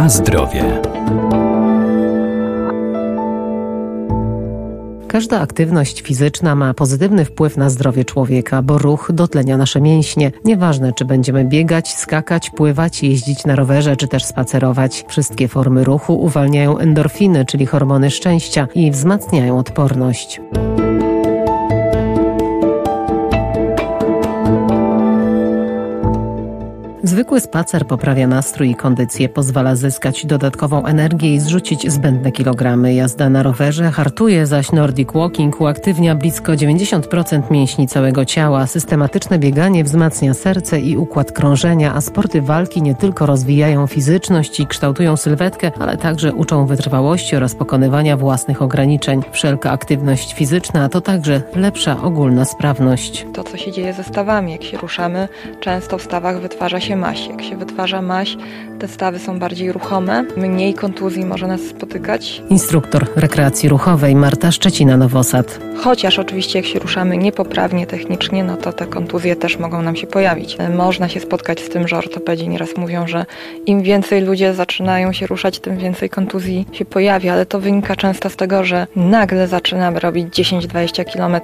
Na zdrowie. Każda aktywność fizyczna ma pozytywny wpływ na zdrowie człowieka, bo ruch dotlenia nasze mięśnie. Nieważne, czy będziemy biegać, skakać, pływać, jeździć na rowerze, czy też spacerować. Wszystkie formy ruchu uwalniają endorfiny, czyli hormony szczęścia, i wzmacniają odporność. Zwykły spacer poprawia nastrój i kondycję, pozwala zyskać dodatkową energię i zrzucić zbędne kilogramy. Jazda na rowerze hartuje, zaś Nordic Walking uaktywnia blisko 90% mięśni całego ciała. Systematyczne bieganie wzmacnia serce i układ krążenia, a sporty walki nie tylko rozwijają fizyczność i kształtują sylwetkę, ale także uczą wytrwałości oraz pokonywania własnych ograniczeń. Wszelka aktywność fizyczna to także lepsza ogólna sprawność. To, co się dzieje ze stawami, jak się ruszamy, często w stawach wytwarza się maś. Jak się wytwarza maś, te stawy są bardziej ruchome, mniej kontuzji może nas spotykać. Instruktor rekreacji ruchowej Marta Szczecina-Nowosad. Chociaż oczywiście jak się ruszamy niepoprawnie technicznie, no to te kontuzje też mogą nam się pojawić. Można się spotkać z tym, że ortopedzi nieraz mówią, że im więcej ludzie zaczynają się ruszać, tym więcej kontuzji się pojawia, ale to wynika często z tego, że nagle zaczynamy robić 10-20 km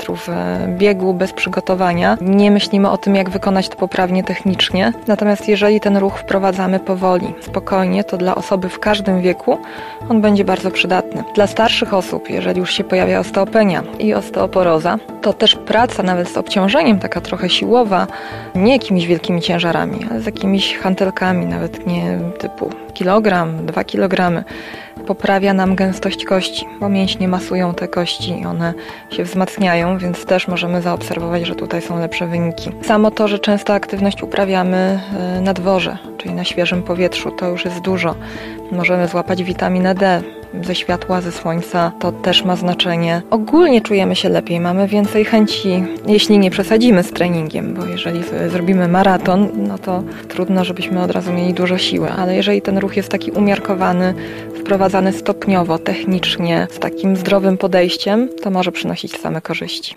biegu bez przygotowania. Nie myślimy o tym, jak wykonać to poprawnie technicznie. Natomiast jeżeli ten ruch wprowadzamy powoli, spokojnie, to dla osoby w każdym wieku on będzie bardzo przydatny. Dla starszych osób, jeżeli już się pojawia osteopenia i osteoporoza, to też praca nawet z obciążeniem, taka trochę siłowa, nie jakimiś wielkimi ciężarami, ale z jakimiś hantelkami, nawet nie typu kilogram, 2 kilogramy, poprawia nam gęstość kości, bo mięśnie masują te kości i one się wzmacniają, więc też możemy zaobserwować, że tutaj są lepsze wyniki. Samo to, że często aktywność uprawiamy na dworze, czyli na świeżym powietrzu, to już jest dużo. Możemy złapać witaminę D ze światła, ze słońca, to też ma znaczenie. Ogólnie czujemy się lepiej, mamy więcej chęci, jeśli nie przesadzimy z treningiem, bo jeżeli zrobimy maraton, no to trudno, żebyśmy od razu mieli dużo siły, ale jeżeli ten ruch jest taki umiarkowany, wprowadzany stopniowo, technicznie, z takim zdrowym podejściem, to może przynosić same korzyści.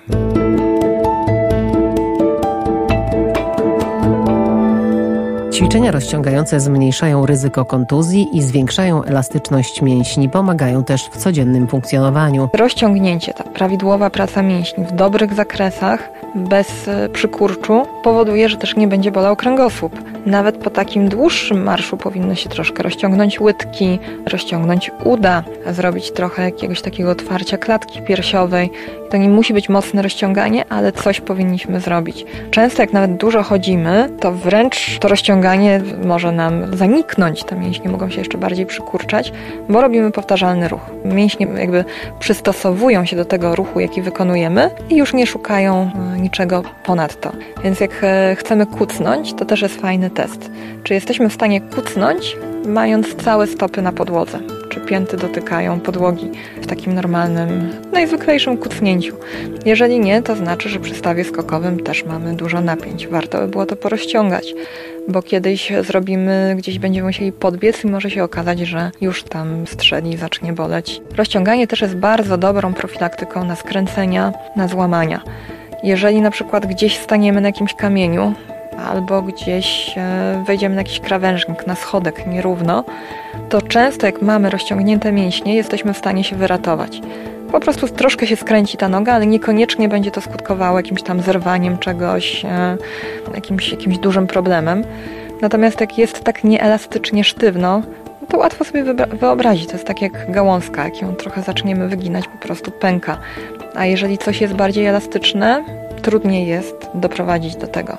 Ćwiczenia rozciągające zmniejszają ryzyko kontuzji i zwiększają elastyczność mięśni, pomagają też w codziennym funkcjonowaniu. Rozciągnięcie, ta prawidłowa praca mięśni w dobrych zakresach, bez przykurczu, powoduje, że też nie będzie bolał kręgosłup. Nawet po takim dłuższym marszu powinno się troszkę rozciągnąć łydki, rozciągnąć uda, zrobić trochę jakiegoś takiego otwarcia klatki piersiowej. To nie musi być mocne rozciąganie, ale coś powinniśmy zrobić. Często jak nawet dużo chodzimy, to wręcz to rozciąganie może nam zaniknąć. Te mięśnie mogą się jeszcze bardziej przykurczać, bo robimy powtarzalny ruch. Mięśnie jakby przystosowują się do tego ruchu, jaki wykonujemy i już nie szukają niczego ponadto. Więc jak chcemy kucnąć, to też jest fajny test. Czy jesteśmy w stanie kucnąć, mając całe stopy na podłodze? Czy pięty dotykają podłogi w takim normalnym, najzwyklejszym kucnięciu? Jeżeli nie, to znaczy, że przy stawie skokowym też mamy dużo napięć. Warto by było to porozciągać, bo kiedyś zrobimy, gdzieś będziemy musieli podbiec i może się okazać, że już tam strzeli, zacznie boleć. Rozciąganie też jest bardzo dobrą profilaktyką na skręcenia, na złamania. Jeżeli na przykład gdzieś staniemy na jakimś kamieniu, albo gdzieś wejdziemy na jakiś krawężnik, na schodek nierówno, to często jak mamy rozciągnięte mięśnie, jesteśmy w stanie się wyratować. Po prostu troszkę się skręci ta noga, ale niekoniecznie będzie to skutkowało jakimś tam zerwaniem czegoś, jakimś dużym problemem. Natomiast jak jest tak nieelastycznie sztywno, to łatwo sobie wyobrazić. To jest tak jak gałązka, jak ją trochę zaczniemy wyginać, po prostu pęka. A jeżeli coś jest bardziej elastyczne, trudniej jest doprowadzić do tego.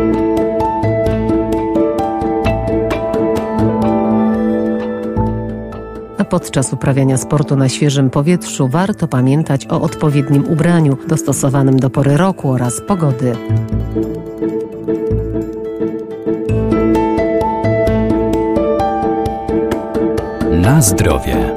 A podczas uprawiania sportu na świeżym powietrzu warto pamiętać o odpowiednim ubraniu, dostosowanym do pory roku oraz pogody. Na zdrowie.